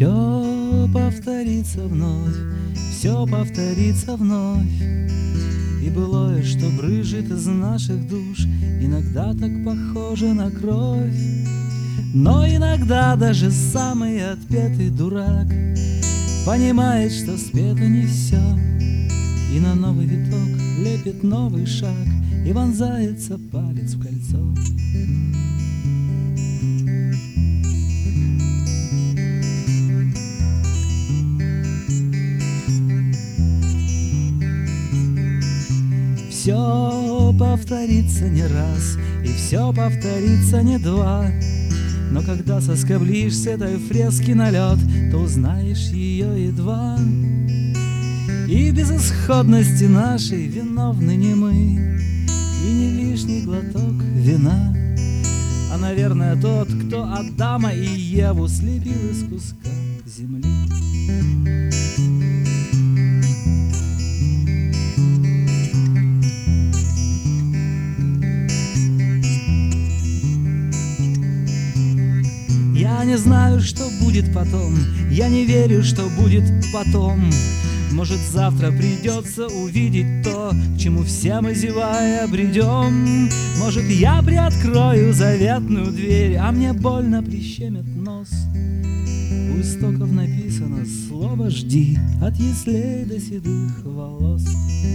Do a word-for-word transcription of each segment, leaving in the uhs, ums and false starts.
Все повторится вновь, все повторится вновь, и былое, что брызжет из наших душ, иногда так похоже на кровь. Но иногда даже самый отпетый дурак понимает, что спето не все, и на новый виток лепит новый шаг, и вонзается палец в кольцо. Все повторится не раз, и все повторится не два. Но когда соскоблишь с этой фрески на лед, то узнаешь ее едва. И в безысходности нашей виновны не мы, и не лишний глоток вина, а, наверное, тот, кто Адама и Еву слепил из куска земли. Я не знаю, что будет потом, я не верю, что будет потом. Может, завтра придется увидеть то, к чему все мы, зевая, бредем. Может, я приоткрою заветную дверь, а мне больно прищемит нос. У истоков написано слово «жди» от яслей до седых волос.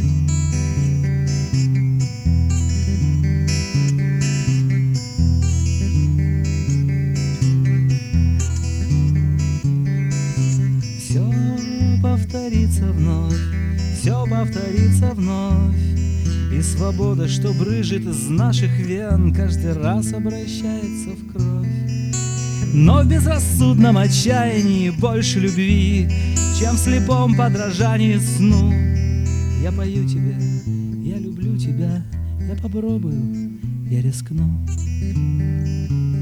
Повторится вновь, все повторится вновь, и свобода, что брызжет из наших вен, каждый раз обращается в кровь. Но в безрассудном отчаянии больше любви, чем в слепом подражании сну. Я пою тебе, я люблю тебя, я попробую, я рискну.